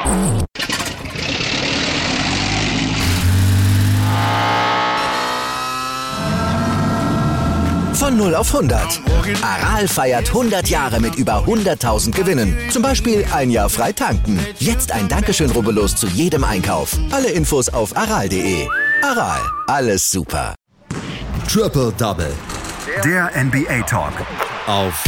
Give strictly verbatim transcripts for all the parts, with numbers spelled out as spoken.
Von null auf hundert. Aral feiert hundert Jahre mit über hunderttausend Gewinnen. Zum Beispiel ein Jahr frei tanken. Jetzt ein Dankeschön, rubbellos zu jedem Einkauf. Alle Infos auf aral punkt de. Aral, alles super. Triple Double. Der N B A-Talk. Auf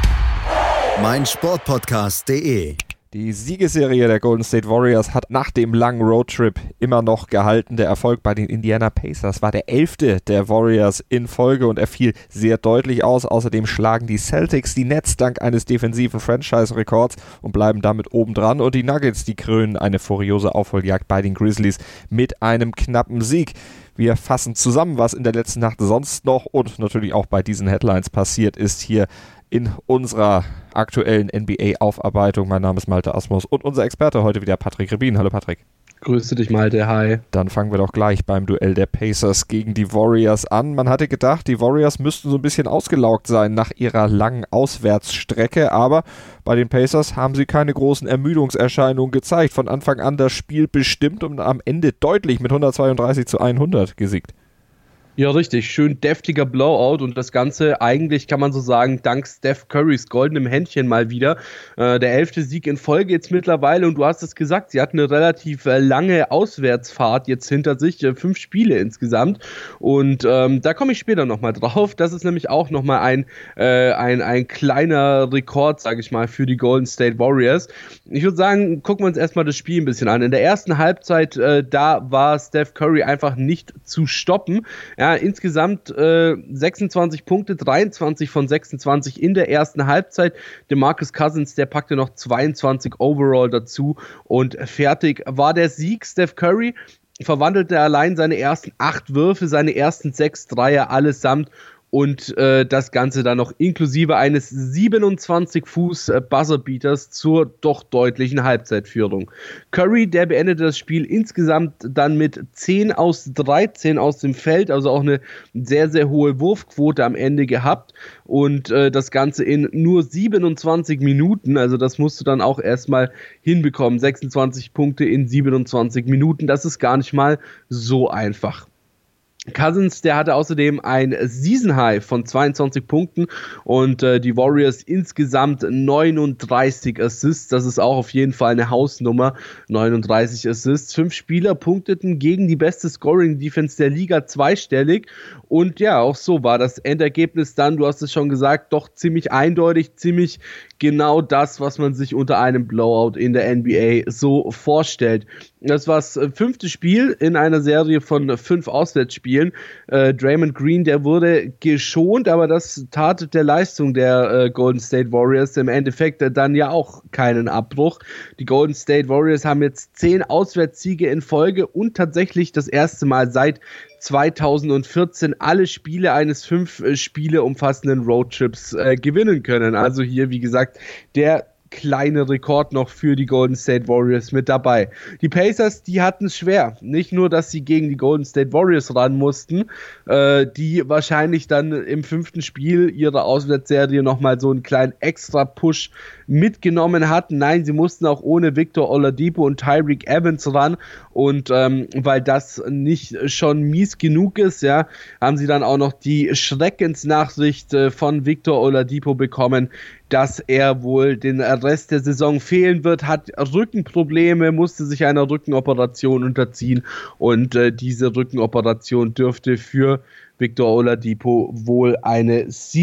meinsportpodcast punkt de. Die Siegesserie der Golden State Warriors hat nach dem langen Roadtrip immer noch gehalten. Der Erfolg bei den Indiana Pacers war der elfte der Warriors in Folge und er fiel sehr deutlich aus. Außerdem schlagen die Celtics die Nets dank eines defensiven Franchise-Rekords und bleiben damit obendran. Und die Nuggets, die krönen eine furiose Aufholjagd bei den Grizzlies mit einem knappen Sieg. Wir fassen zusammen, was in der letzten Nacht sonst noch und natürlich auch bei diesen Headlines passiert ist hier in unserer aktuellen N B A-Aufarbeitung. Mein Name ist Malte Asmus und unser Experte heute wieder Patrick Rebin. Hallo Patrick. Grüße dich Malte, hi. Dann fangen wir doch gleich beim Duell der Pacers gegen die Warriors an. Man hatte gedacht, die Warriors müssten so ein bisschen ausgelaugt sein nach ihrer langen Auswärtsstrecke, aber bei den Pacers haben sie keine großen Ermüdungserscheinungen gezeigt. Von Anfang an das Spiel bestimmt und am Ende deutlich mit hundertzweiunddreißig zu hundert gesiegt. Ja, richtig. Schön deftiger Blowout und das Ganze eigentlich, kann man so sagen, dank Steph Currys goldenem Händchen mal wieder. Äh, der elfte Sieg in Folge jetzt mittlerweile und du hast es gesagt, sie hatten eine relativ äh, lange Auswärtsfahrt jetzt hinter sich, äh, fünf Spiele insgesamt und ähm, da komme ich später nochmal drauf. Das ist nämlich auch nochmal ein, äh, ein, ein kleiner Rekord, sage ich mal, für die Golden State Warriors. Ich würde sagen, gucken wir uns erstmal das Spiel ein bisschen an. In der ersten Halbzeit, äh, da war Steph Curry einfach nicht zu stoppen. Ja, insgesamt äh, sechsundzwanzig Punkte, dreiundzwanzig von sechsundzwanzig in der ersten Halbzeit. DeMarcus Cousins, der packte noch zweiundzwanzig overall dazu und fertig war der Sieg. Steph Curry verwandelte allein seine ersten acht Würfe, seine ersten sechs Dreier allesamt und äh, das Ganze dann noch inklusive eines siebenundzwanzig Fuß äh, Buzzerbeaters zur doch deutlichen Halbzeitführung. Curry, der beendete das Spiel insgesamt dann mit zehn aus dreizehn aus dem Feld, also auch eine sehr, sehr hohe Wurfquote am Ende gehabt und äh, das Ganze in nur siebenundzwanzig Minuten, also das musst du dann auch erstmal hinbekommen, sechsundzwanzig Punkte in siebenundzwanzig Minuten, das ist gar nicht mal so einfach. Cousins, der hatte außerdem ein Season-High von zweiundzwanzig Punkten und äh, die Warriors insgesamt neununddreißig Assists, das ist auch auf jeden Fall eine Hausnummer, neununddreißig Assists. Fünf Spieler punkteten gegen die beste Scoring-Defense der Liga zweistellig und ja, auch so war das Endergebnis dann, du hast es schon gesagt, doch ziemlich eindeutig, ziemlich genau das, was man sich unter einem Blowout in der N B A so vorstellt. Das war das fünfte Spiel in einer Serie von fünf Auswärtsspielen. Äh, Draymond Green, der wurde geschont, aber das tat der Leistung der äh, Golden State Warriors im Endeffekt äh, dann ja auch keinen Abbruch. Die Golden State Warriors haben jetzt zehn Auswärtssiege in Folge und tatsächlich das erste Mal seit zweitausendvierzehn alle Spiele eines fünf äh, Spiele umfassenden Roadtrips äh, gewinnen können. Also hier, wie gesagt, der kleine Rekord noch für die Golden State Warriors mit dabei. Die Pacers, die hatten es schwer. Nicht nur, dass sie gegen die Golden State Warriors ran mussten, äh, die wahrscheinlich dann im fünften Spiel ihrer Auswärtsserie nochmal so einen kleinen Extra-Push mitgenommen hatten. Nein, sie mussten auch ohne Victor Oladipo und Tyreke Evans ran und ähm, weil das nicht schon mies genug ist, ja, haben sie dann auch noch die Schreckensnachricht äh, von Victor Oladipo bekommen, dass er wohl den Rest der Saison fehlen wird, hat Rückenprobleme, musste sich einer Rückenoperation unterziehen und äh, diese Rückenoperation dürfte für Victor Oladipo wohl eine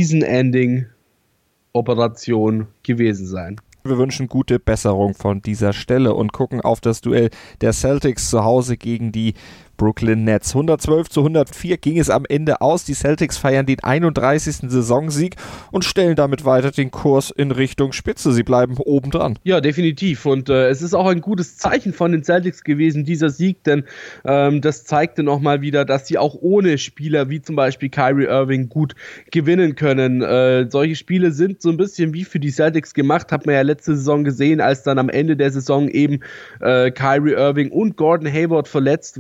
Season-Ending-Operation gewesen sein. Wir wünschen gute Besserung von dieser Stelle und gucken auf das Duell der Celtics zu Hause gegen die Brooklyn Nets. hundertzwölf zu hundertvier ging es am Ende aus. Die Celtics feiern den einunddreißigsten Saisonsieg und stellen damit weiter den Kurs in Richtung Spitze. Sie bleiben obendran. Ja, definitiv. Und äh, es ist auch ein gutes Zeichen von den Celtics gewesen, dieser Sieg, denn ähm, das zeigte nochmal wieder, dass sie auch ohne Spieler wie zum Beispiel Kyrie Irving gut gewinnen können. Äh, solche Spiele sind so ein bisschen wie für die Celtics gemacht, hat man ja letzte Saison gesehen, als dann am Ende der Saison eben äh, Kyrie Irving und Gordon Hayward verletzt waren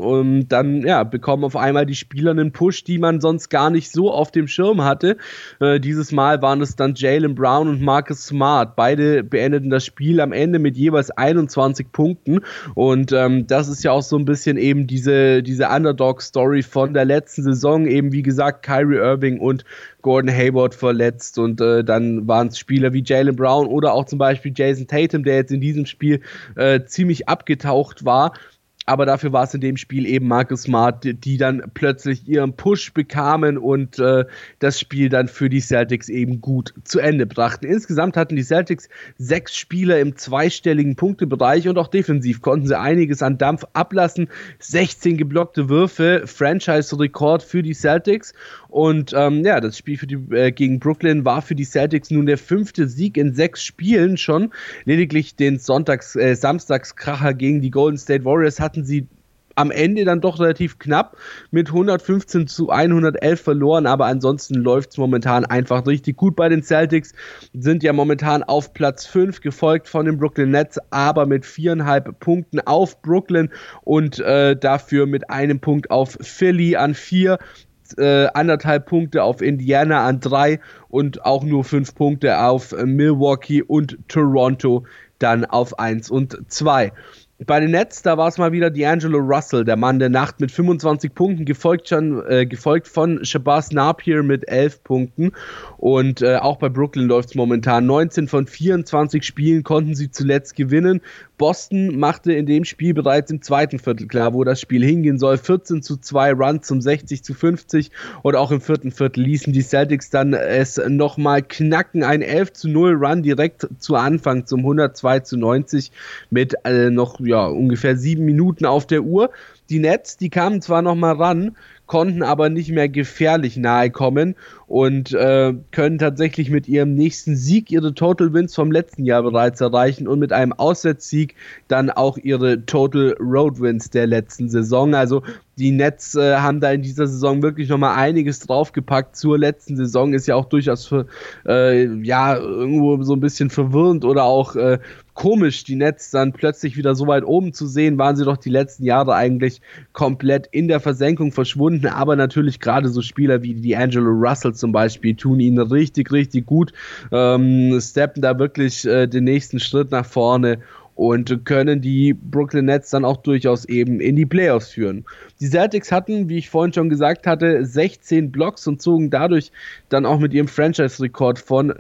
und dann ja, bekommen auf einmal die Spieler einen Push, die man sonst gar nicht so auf dem Schirm hatte. Äh, dieses Mal waren es dann Jaylen Brown und Marcus Smart. Beide beendeten das Spiel am Ende mit jeweils einundzwanzig Punkten und ähm, das ist ja auch so ein bisschen eben diese, diese Underdog-Story von der letzten Saison. Eben wie gesagt, Kyrie Irving und Gordon Hayward verletzt und äh, dann waren es Spieler wie Jaylen Brown oder auch zum Beispiel Jason Tatum, der jetzt in diesem Spiel äh, ziemlich abgetaucht war. Aber dafür war es in dem Spiel eben Marcus Smart, die, die dann plötzlich ihren Push bekamen und äh, das Spiel dann für die Celtics eben gut zu Ende brachten. Insgesamt hatten die Celtics sechs Spieler im zweistelligen Punktebereich und auch defensiv konnten sie einiges an Dampf ablassen. sechzehn geblockte Würfe, Franchise-Rekord für die Celtics. Und ähm, ja, das Spiel für die, äh, gegen Brooklyn war für die Celtics nun der fünfte Sieg in sechs Spielen schon. Lediglich den Sonntags, äh, Samstagskracher gegen die Golden State Warriors hatten sie am Ende dann doch relativ knapp mit hundertfünfzehn zu hundertelf verloren, aber ansonsten läuft es momentan einfach richtig gut bei den Celtics, sind ja momentan auf Platz fünf, gefolgt von den Brooklyn Nets, aber mit viereinhalb Punkten auf Brooklyn und äh, dafür mit einem Punkt auf Philly an vier. Äh, anderthalb Punkte auf Indiana an drei und auch nur fünf Punkte auf äh, Milwaukee und Toronto dann auf eins und zwei. Bei den Nets, da war es mal wieder D'Angelo Russell, der Mann der Nacht mit fünfundzwanzig Punkten, gefolgt schon äh, gefolgt von Shabazz Napier mit elf Punkten und äh, auch bei Brooklyn läuft es momentan. neunzehn von vierundzwanzig Spielen konnten sie zuletzt gewinnen. Boston machte in dem Spiel bereits im zweiten Viertel klar, wo das Spiel hingehen soll. vierzehn zu zwei Run zum sechzig zu fünfzig und auch im vierten Viertel ließen die Celtics dann es nochmal knacken. Ein elf zu null Run direkt zu Anfang zum hundertzwei zu neunzig mit äh, noch ja, ungefähr sieben Minuten auf der Uhr. Die Nets, die kamen zwar nochmal ran, konnten aber nicht mehr gefährlich nahe kommen und äh, können tatsächlich mit ihrem nächsten Sieg ihre Total Wins vom letzten Jahr bereits erreichen und mit einem Auswärtssieg dann auch ihre Total Road Wins der letzten Saison. Also die Nets äh, haben da in dieser Saison wirklich nochmal einiges draufgepackt. Zur letzten Saison ist ja auch durchaus für, äh, ja, irgendwo so ein bisschen verwirrend oder auch äh, komisch, die Nets dann plötzlich wieder so weit oben zu sehen, waren sie doch die letzten Jahre eigentlich komplett in der Versenkung verschwunden, aber natürlich gerade so Spieler wie D'Angelo Russell zum Beispiel tun ihnen richtig, richtig gut, ähm, steppen da wirklich äh, den nächsten Schritt nach vorne und können die Brooklyn Nets dann auch durchaus eben in die Playoffs führen. Die Celtics hatten, wie ich vorhin schon gesagt hatte, sechzehn Blocks und zogen dadurch dann auch mit ihrem Franchise-Rekord von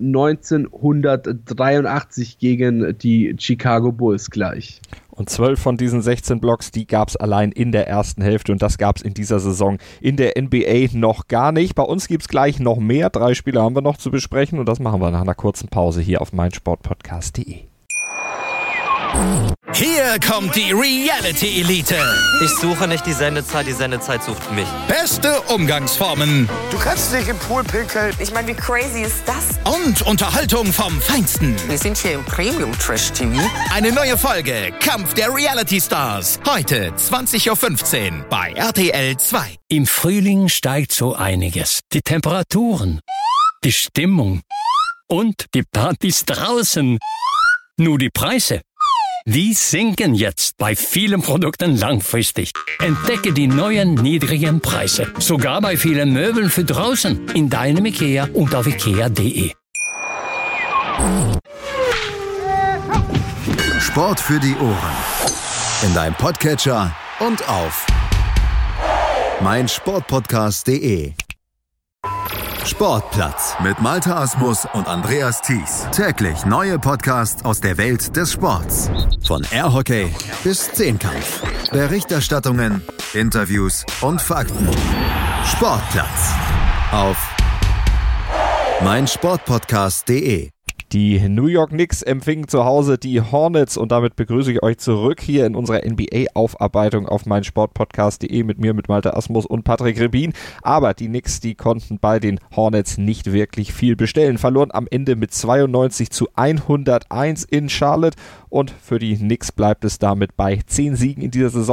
neunzehnhundertdreiundachtzig gegen die Chicago Bulls gleich. Und zwölf von diesen sechzehn Blocks, die gab es allein in der ersten Hälfte und das gab es in dieser Saison in der N B A noch gar nicht. Bei uns gibt es gleich noch mehr. Drei Spiele haben wir noch zu besprechen und das machen wir nach einer kurzen Pause hier auf meinsportpodcast punkt de. Hier kommt die Reality Elite. Ich suche nicht die Sendezeit, die Sendezeit sucht mich. Beste Umgangsformen. Du kannst nicht im Pool pinkeln. Ich meine, wie crazy ist das? Und Unterhaltung vom Feinsten. Wir sind hier im Premium-Trash-T V. Eine neue Folge Kampf der Reality Stars. Heute zwanzig Uhr fünfzehn bei R T L zwei. Im Frühling steigt so einiges. Die Temperaturen, die Stimmung und die Partys draußen. Nur die Preise. Die sinken jetzt bei vielen Produkten langfristig. Entdecke die neuen niedrigen Preise. Sogar bei vielen Möbeln für draußen. In deinem IKEA und auf ikea punkt de. Sport für die Ohren. In deinem Podcatcher und auf meinsportpodcast punkt de. Sportplatz mit Malte Asmus und Andreas Thies. Täglich neue Podcasts aus der Welt des Sports. Von Airhockey bis Zehnkampf. Berichterstattungen, Interviews und Fakten. Sportplatz auf meinsportpodcast punkt de. Die New York Knicks empfingen zu Hause die Hornets und damit begrüße ich euch zurück hier in unserer N B A-Aufarbeitung auf meinsportpodcast punkt de mit mir, mit Malte Asmus und Patrick Rebin. Aber die Knicks, die konnten bei den Hornets nicht wirklich viel bestellen. Verloren am Ende mit zweiundneunzig zu hunderteins in Charlotte und für die Knicks bleibt es damit bei zehn Siegen in dieser Saison.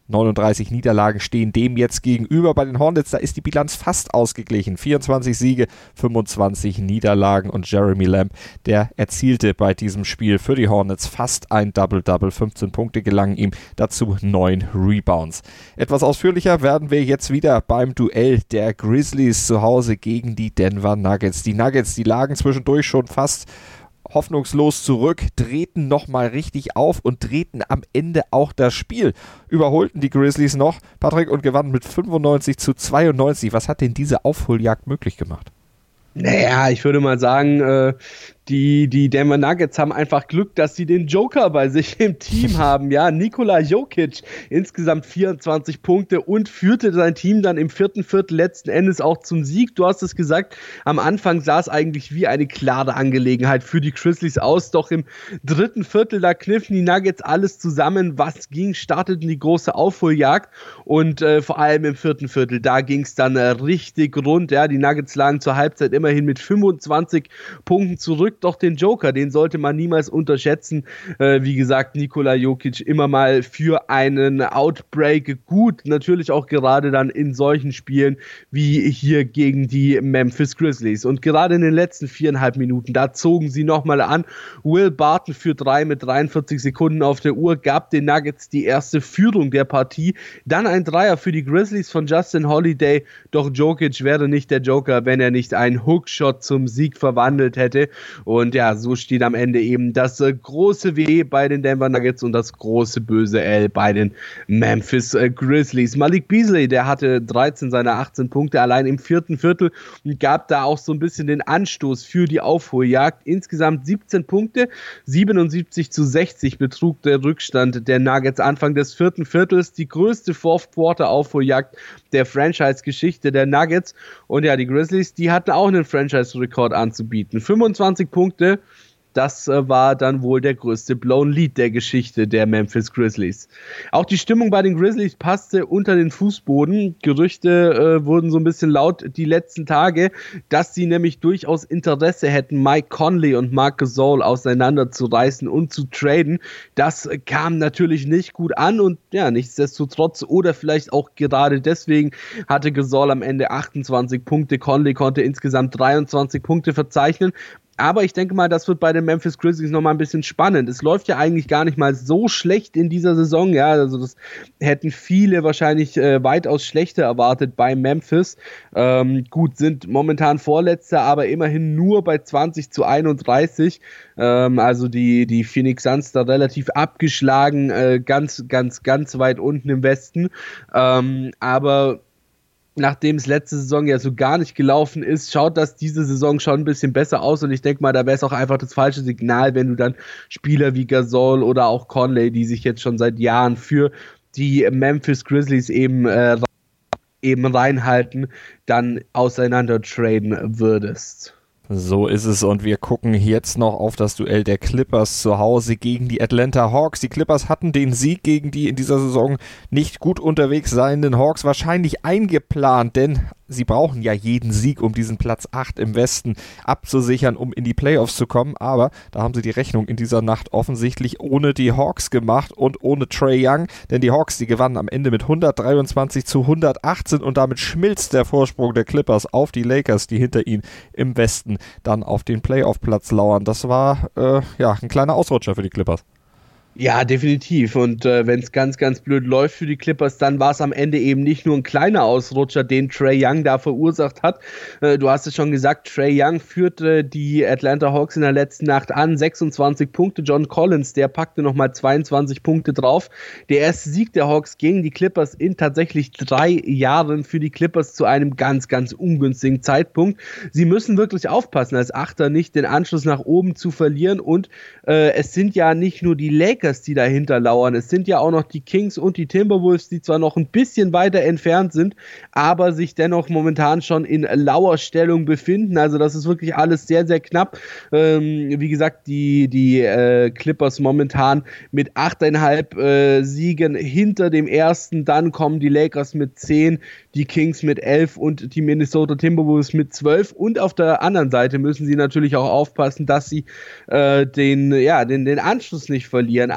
neununddreißig Niederlagen stehen dem jetzt gegenüber. Bei den Hornets, da ist die Bilanz fast ausgeglichen. vierundzwanzig Siege, fünfundzwanzig Niederlagen und Jeremy Lamb, der erzielte bei diesem Spiel für die Hornets fast ein Double-Double. fünfzehn Punkte gelangen ihm, dazu neun Rebounds. Etwas ausführlicher werden wir jetzt wieder beim Duell der Grizzlies zu Hause gegen die Denver Nuggets. Die Nuggets, die lagen zwischendurch schon fast hoffnungslos zurück, drehten nochmal richtig auf und drehten am Ende auch das Spiel. Überholten die Grizzlies noch, Patrick, und gewannen mit fünfundneunzig zu zweiundneunzig. Was hat denn diese Aufholjagd möglich gemacht? Naja, ich würde mal sagen, äh, die, die Denver Nuggets haben einfach Glück, dass sie den Joker bei sich im Team haben. Ja, Nikola Jokic, insgesamt vierundzwanzig Punkte und führte sein Team dann im vierten Viertel letzten Endes auch zum Sieg. Du hast es gesagt, am Anfang sah es eigentlich wie eine klare Angelegenheit für die Grizzlies aus, doch im dritten Viertel, da kniffen die Nuggets alles zusammen, was ging, starteten die große Aufholjagd und äh, vor allem im vierten Viertel, da ging es dann äh, richtig rund. Ja, die Nuggets lagen zur Halbzeit immerhin mit fünfundzwanzig Punkten zurück. Doch den Joker, den sollte man niemals unterschätzen. Äh, wie gesagt, Nikola Jokic immer mal für einen Outbreak gut. Natürlich auch gerade dann in solchen Spielen wie hier gegen die Memphis Grizzlies. Und gerade in den letzten viereinhalb Minuten, da zogen sie nochmal an. Will Barton für drei mit dreiundvierzig Sekunden auf der Uhr, gab den Nuggets die erste Führung der Partie. Dann ein Dreier für die Grizzlies von Justin Holiday. Doch Jokic wäre nicht der Joker, wenn er nicht einen Hookshot zum Sieg verwandelt hätte. Und ja, so steht am Ende eben das äh, große W bei den Denver Nuggets und das große böse L bei den Memphis äh, Grizzlies. Malik Beasley, der hatte dreizehn seiner achtzehn Punkte allein im vierten Viertel und gab da auch so ein bisschen den Anstoß für die Aufholjagd. Insgesamt siebzehn Punkte, siebenundsiebzig zu sechzig betrug der Rückstand der Nuggets Anfang des vierten Viertels. Die größte Fourth-Quarter-Aufholjagd der Franchise-Geschichte der Nuggets. Und ja, die Grizzlies, die hatten auch einen Franchise-Rekord anzubieten. fünfundzwanzig Punkte, das äh, war dann wohl der größte Blown Lead der Geschichte der Memphis Grizzlies. Auch die Stimmung bei den Grizzlies passte unter den Fußboden. Gerüchte äh, wurden so ein bisschen laut die letzten Tage, dass sie nämlich durchaus Interesse hätten, Mike Conley und Marc Gasol auseinanderzureißen und zu traden. Das kam natürlich nicht gut an und ja, nichtsdestotrotz oder vielleicht auch gerade deswegen hatte Gasol am Ende achtundzwanzig Punkte. Conley konnte insgesamt dreiundzwanzig Punkte verzeichnen. Aber ich denke mal, das wird bei den Memphis Grizzlies nochmal ein bisschen spannend. Es läuft ja eigentlich gar nicht mal so schlecht in dieser Saison. Ja, also das hätten viele wahrscheinlich äh, weitaus schlechter erwartet bei Memphis. Ähm, gut, sind momentan Vorletzter, aber immerhin nur bei zwanzig zu einunddreißig. Ähm, also die, die Phoenix Suns da relativ abgeschlagen, äh, ganz, ganz, ganz weit unten im Westen. Ähm, aber nachdem es letzte Saison ja so gar nicht gelaufen ist, schaut das diese Saison schon ein bisschen besser aus und ich denke mal, da wäre es auch einfach das falsche Signal, wenn du dann Spieler wie Gasol oder auch Conley, die sich jetzt schon seit Jahren für die Memphis Grizzlies eben, äh, eben reinhalten, dann auseinander traden würdest. So ist es und wir gucken jetzt noch auf das Duell der Clippers zu Hause gegen die Atlanta Hawks. Die Clippers hatten den Sieg gegen die in dieser Saison nicht gut unterwegs seienden Hawks wahrscheinlich eingeplant, denn sie brauchen ja jeden Sieg, um diesen Platz acht im Westen abzusichern, um in die Playoffs zu kommen, aber da haben sie die Rechnung in dieser Nacht offensichtlich ohne die Hawks gemacht und ohne Trae Young, denn die Hawks, die gewannen am Ende mit hundertdreiundzwanzig zu hundertachtzehn und damit schmilzt der Vorsprung der Clippers auf die Lakers, die hinter ihnen im Westen dann auf den Playoff-Platz lauern. Das war äh, ja ein kleiner Ausrutscher für die Clippers. Ja, definitiv. Und äh, wenn es ganz, ganz blöd läuft für die Clippers, dann war es am Ende eben nicht nur ein kleiner Ausrutscher, den Trae Young da verursacht hat. Äh, du hast es schon gesagt, Trae Young führte die Atlanta Hawks in der letzten Nacht an. sechsundzwanzig Punkte. John Collins, der packte nochmal zweiundzwanzig Punkte drauf. Der erste Sieg der Hawks gegen die Clippers in tatsächlich drei Jahren für die Clippers zu einem ganz, ganz ungünstigen Zeitpunkt. Sie müssen wirklich aufpassen, als Achter nicht den Anschluss nach oben zu verlieren. Und äh, es sind ja nicht nur die Lakers, die dahinter lauern. Es sind ja auch noch die Kings und die Timberwolves, die zwar noch ein bisschen weiter entfernt sind, aber sich dennoch momentan schon in Lauerstellung befinden. Also das ist wirklich alles sehr, sehr knapp. Ähm, wie gesagt, die, die äh, Clippers momentan mit achteinhalb äh, Siegen hinter dem ersten. Dann kommen die Lakers mit zehn, die Kings mit elf und die Minnesota Timberwolves mit zwölf. Und auf der anderen Seite müssen sie natürlich auch aufpassen, dass sie äh, den, ja, den, den Anschluss nicht verlieren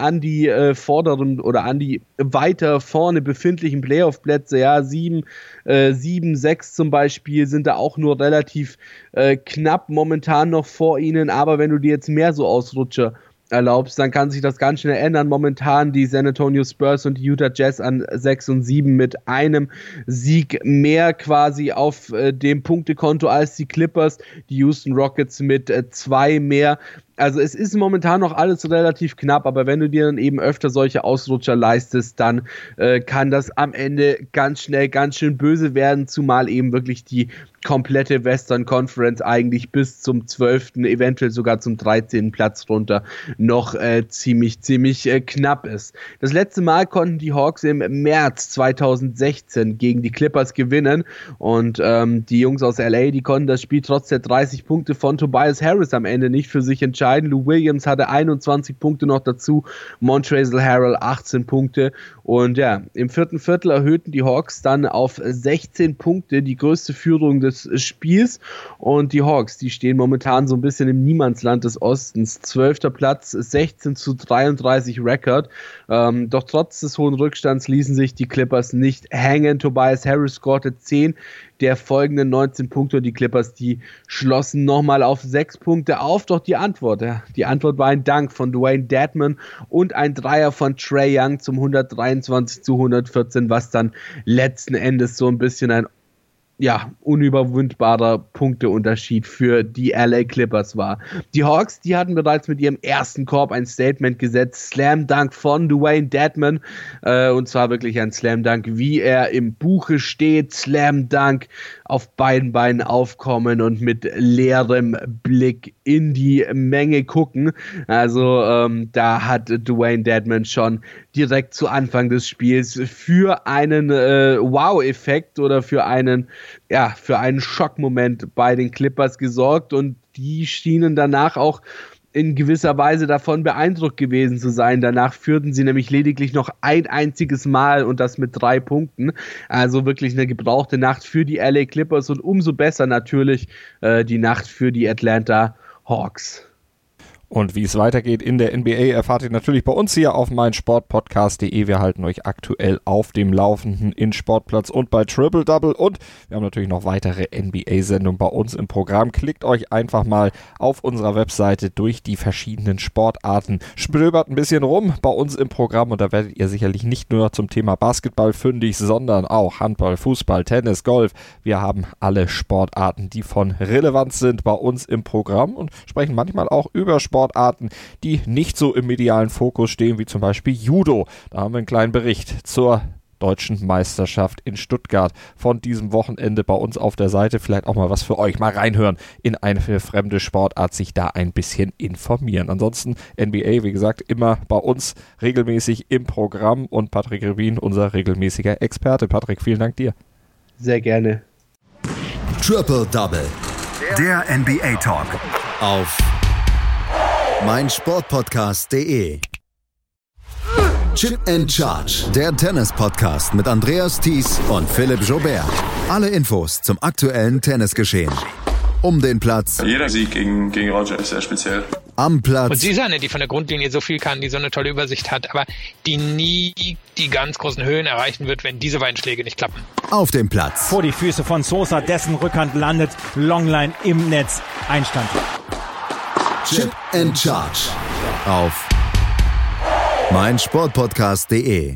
an die äh, vorderen oder an die weiter vorne befindlichen Playoff-Plätze, ja, sieben, äh, sieben, sechs zum Beispiel sind da auch nur relativ äh, knapp momentan noch vor ihnen, aber wenn du dir jetzt mehr so Ausrutscher erlaubst, dann kann sich das ganz schnell ändern. Momentan die San Antonio Spurs und die Utah Jazz an sechs und sieben mit einem Sieg mehr quasi auf äh, dem Punktekonto als die Clippers, die Houston Rockets mit äh, zwei mehr. Also es ist momentan noch alles relativ knapp, aber wenn du dir dann eben öfter solche Ausrutscher leistest, dann äh, kann das am Ende ganz schnell ganz schön böse werden, zumal eben wirklich die komplette Western Conference eigentlich bis zum zwölften, eventuell sogar zum dreizehnten Platz runter noch äh, ziemlich, ziemlich äh, knapp ist. Das letzte Mal konnten die Hawks im März zweitausendsechzehn gegen die Clippers gewinnen und ähm, die Jungs aus L A, die konnten das Spiel trotz der dreißig Punkte von Tobias Harris am Ende nicht für sich entscheiden. Lou Williams hatte einundzwanzig Punkte noch dazu, Montrezl Harrell achtzehn Punkte und ja, im vierten Viertel erhöhten die Hawks dann auf sechzehn Punkte, die größte Führung des Spiels und die Hawks, die stehen momentan so ein bisschen im Niemandsland des Ostens, zwölfter Platz, sechzehn zu dreiunddreißig Rekord, ähm, doch trotz des hohen Rückstands ließen sich die Clippers nicht hängen. Tobias Harris scorte zehn der folgenden neunzehn Punkte und die Clippers, die schlossen nochmal auf sechs Punkte auf, doch die Antwort, ja, die Antwort war ein Dank von Dwayne Dedmon und ein Dreier von Trae Young zum hundertdreiundzwanzig zu hundertvierzehn, was dann letzten Endes so ein bisschen ein ja, unüberwindbarer Punkteunterschied für die L A Clippers war. Die Hawks, die hatten bereits mit ihrem ersten Korb ein Statement gesetzt, Slam Dunk von Dwayne Dedmon, äh, und zwar wirklich ein Slam Dunk, wie er im Buche steht, Slam Dunk, auf beiden Beinen aufkommen und mit leerem Blick in die Menge gucken. Also ähm, da hat Dwayne Dedmon schon direkt zu Anfang des Spiels für einen äh, Wow-Effekt oder für einen ja, für einen Schockmoment bei den Clippers gesorgt und die schienen danach auch in gewisser Weise davon beeindruckt gewesen zu sein. Danach führten sie nämlich lediglich noch ein einziges Mal und das mit drei Punkten. Also wirklich eine gebrauchte Nacht für die L A Clippers und umso besser natürlich äh, die Nacht für die Atlanta Hawks. Und wie es weitergeht in der N B A erfahrt ihr natürlich bei uns hier auf meinsportpodcast punkt de. Wir halten euch aktuell auf dem Laufenden in Sportplatz und bei Triple Double. Und wir haben natürlich noch weitere N B A-Sendungen bei uns im Programm. Klickt euch einfach mal auf unserer Webseite durch die verschiedenen Sportarten. Stöbert ein bisschen rum bei uns im Programm und da werdet ihr sicherlich nicht nur zum Thema Basketball fündig, sondern auch Handball, Fußball, Tennis, Golf. Wir haben alle Sportarten, die von Relevanz sind, bei uns im Programm und sprechen manchmal auch über Sport. Sportarten, die nicht so im medialen Fokus stehen, wie zum Beispiel Judo. Da haben wir einen kleinen Bericht zur Deutschen Meisterschaft in Stuttgart von diesem Wochenende bei uns auf der Seite. Vielleicht auch mal was für euch. Mal reinhören in eine fremde Sportart, sich da ein bisschen informieren. Ansonsten N B A, wie gesagt, immer bei uns regelmäßig im Programm und Patrick Revin, unser regelmäßiger Experte. Patrick, vielen Dank dir. Sehr gerne. Triple Double. Der N B A Talk. Auf meinsportpodcast punkt de. Chip and Charge, der Tennis-Podcast mit Andreas Thies und Philipp Joubert. Alle Infos zum aktuellen Tennisgeschehen. Um den Platz. Jeder Sieg gegen, gegen Roger ist sehr speziell. Am Platz. Und sie ist eine, die von der Grundlinie so viel kann, die so eine tolle Übersicht hat, aber die nie die ganz großen Höhen erreichen wird, wenn diese beiden Schläge nicht klappen. Auf dem Platz. Vor die Füße von Sosa, dessen Rückhand landet, Longline im Netz, Einstand. Chip and Charge auf meinsportpodcast punkt de.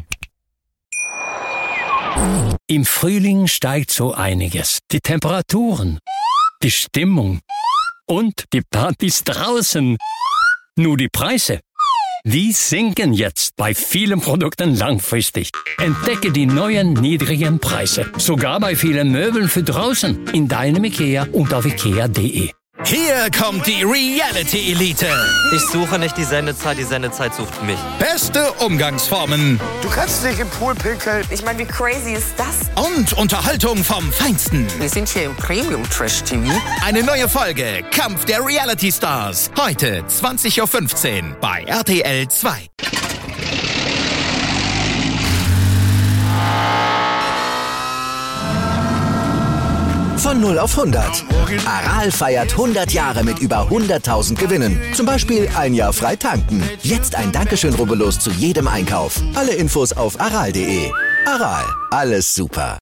Im Frühling steigt so einiges. Die Temperaturen, die Stimmung und die Partys draußen. Nur die Preise, die sinken jetzt bei vielen Produkten langfristig. Entdecke die neuen niedrigen Preise. Sogar bei vielen Möbeln für draußen. In deinem Ikea und auf ikea punkt de. Hier kommt die Reality Elite. Ich suche nicht die Sendezeit, die Sendezeit sucht mich. Beste Umgangsformen. Du kannst dich im Pool pinkeln. Ich meine, wie crazy ist das? Und Unterhaltung vom Feinsten. Wir sind hier im Premium-Trash-T V. Eine neue Folge Kampf der Reality Stars. Heute zwanzig Uhr fünfzehn bei R T L zwei. Von Von null auf hundert. Aral feiert hundert Jahre mit über hunderttausend Gewinnen. Zum Beispiel ein Jahr frei tanken. Jetzt ein Dankeschön, rubbellos zu jedem Einkauf. Alle Infos auf aral punkt de. Aral, alles super.